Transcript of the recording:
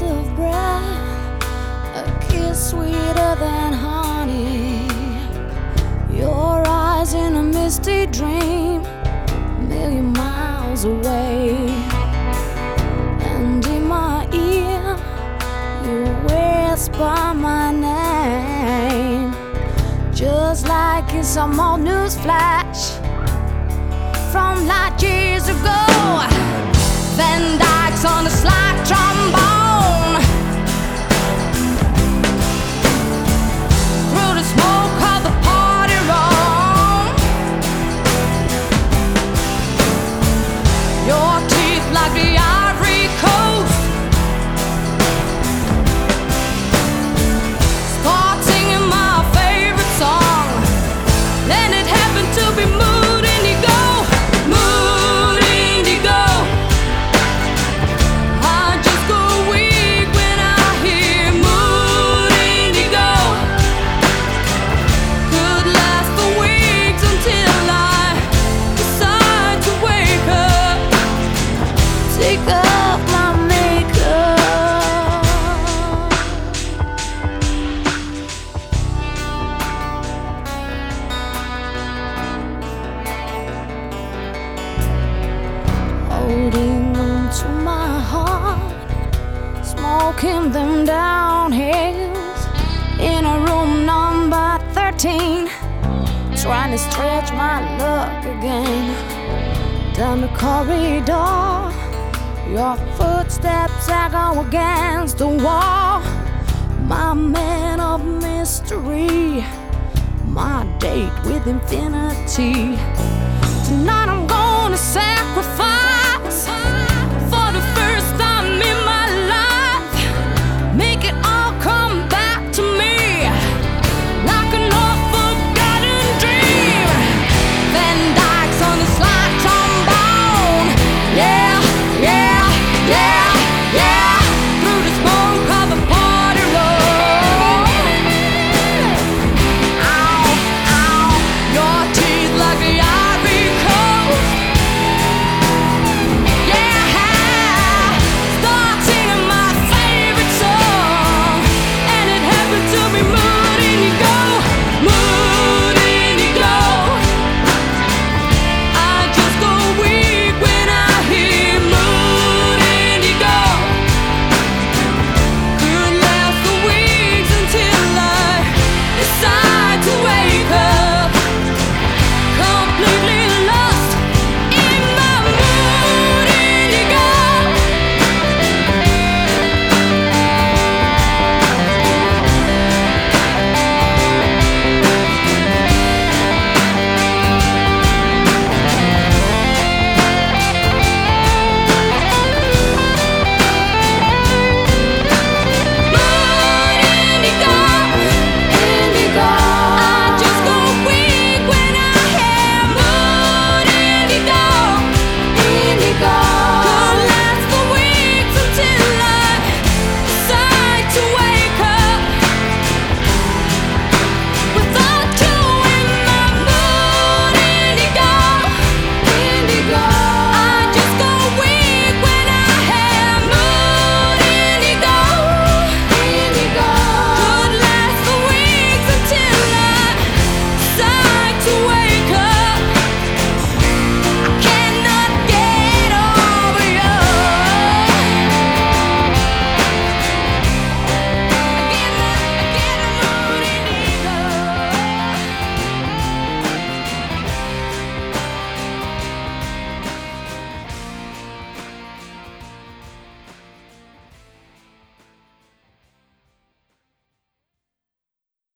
slice of bread, a kiss sweeter than honey, your eyes in a misty dream, a million miles away. And in my ear, you whisper my name, just like in some old news flash from light years ago. Van Dyke's on a slide trombone, through the smoke of the party room. Your teeth like the Ivory Coast, start singing my favorite song, then it happened to be Mood Indigo. Mood Indigo. I just go weak when I hear Mood Indigo. Could last for weeks until I decide to wake up, take off my makeup. Holding on to my heart, smoking them downhills in a room number 13, trying to stretch my luck again. Down the corridor, your footsteps echo against the wall. My man of mystery, my date with infinity. Tonight I'm gonna sacrifice